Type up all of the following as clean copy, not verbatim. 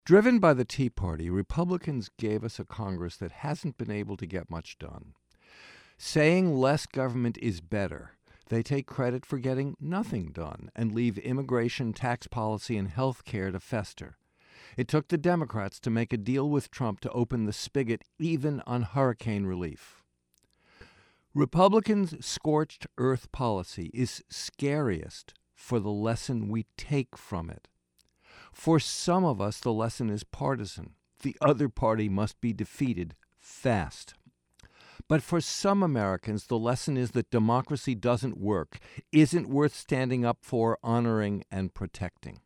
Driven by the Tea Party, Republicans gave us a Congress that hasn't been able to get much done. Saying less government is better, they take credit for getting nothing done and leave immigration, tax policy, and health care to fester. It took the Democrats to make a deal with Trump to open the spigot even on hurricane relief. Republicans' scorched earth policy is scariest for the lesson we take from it. For some of us, the lesson is partisan. The other party must be defeated fast. But for some Americans, the lesson is that democracy doesn't work, isn't worth standing up for, honoring, and protecting.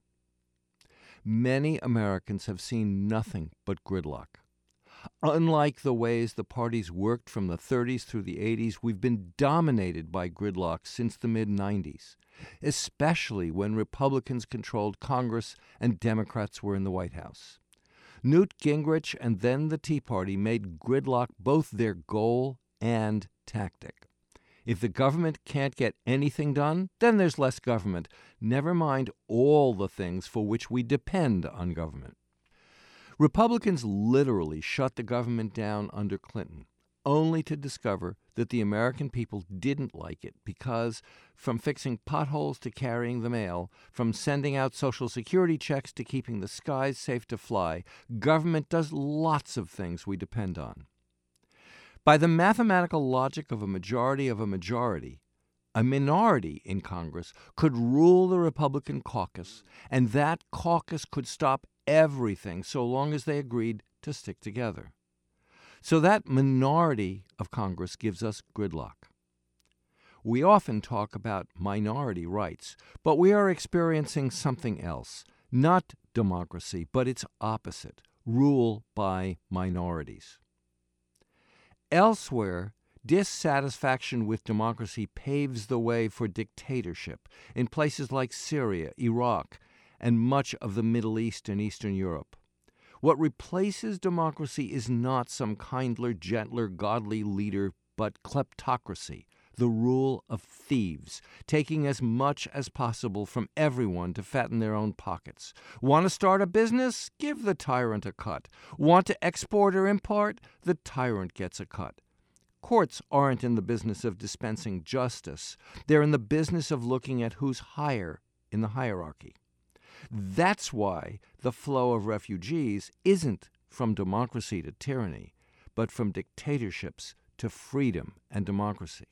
Many Americans have seen nothing but gridlock. Unlike the ways the parties worked from the 30s through the 80s, we've been dominated by gridlock since the mid-90s, especially when Republicans controlled Congress and Democrats were in the White House. Newt Gingrich and then the Tea Party made gridlock both their goal and tactic. If the government can't get anything done, then there's less government, never mind all the things for which we depend on government. Republicans literally shut the government down under Clinton, only to discover that the American people didn't like it because, from fixing potholes to carrying the mail, from sending out Social Security checks to keeping the skies safe to fly, government does lots of things we depend on. By the mathematical logic of a majority, a minority in Congress could rule the Republican caucus, and that caucus could stop everything so long as they agreed to stick together. So that minority of Congress gives us gridlock. We often talk about minority rights, but we are experiencing something else, not democracy, but its opposite, rule by minorities. Elsewhere, dissatisfaction with democracy paves the way for dictatorship in places like Syria, Iraq, and much of the Middle East and Eastern Europe. What replaces democracy is not some kindler, gentler, godly leader, but kleptocracy, the rule of thieves, taking as much as possible from everyone to fatten their own pockets. Want to start a business? Give the tyrant a cut. Want to export or import? The tyrant gets a cut. Courts aren't in the business of dispensing justice. They're in the business of looking at who's higher in the hierarchy. That's why the flow of refugees isn't from democracy to tyranny, but from dictatorships to freedom and democracy.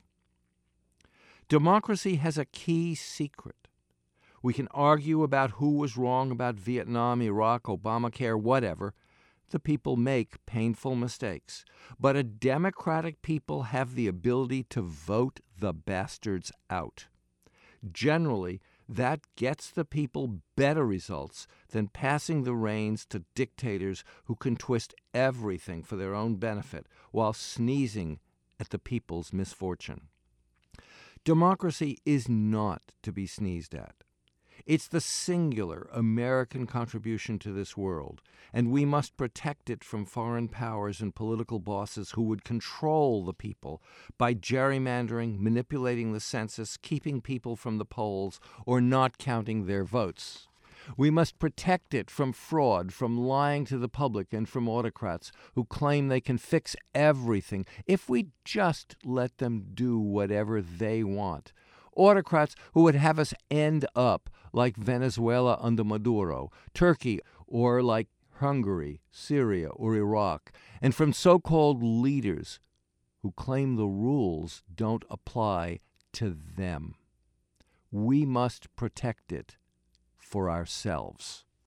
Democracy has a key secret. We can argue about who was wrong about Vietnam, Iraq, Obamacare, whatever. The people make painful mistakes. But a democratic people have the ability to vote the bastards out. Generally, that gets the people better results than passing the reins to dictators who can twist everything for their own benefit while sneezing at the people's misfortune. Democracy is not to be sneezed at. It's the singular American contribution to this world, and we must protect it from foreign powers and political bosses who would control the people by gerrymandering, manipulating the census, keeping people from the polls, or not counting their votes. We must protect it from fraud, from lying to the public, and from autocrats who claim they can fix everything if we just let them do whatever they want. Autocrats who would have us end up like Venezuela under Maduro, Turkey, or like Hungary, Syria, or Iraq, and from so-called leaders who claim the rules don't apply to them. We must protect it for ourselves.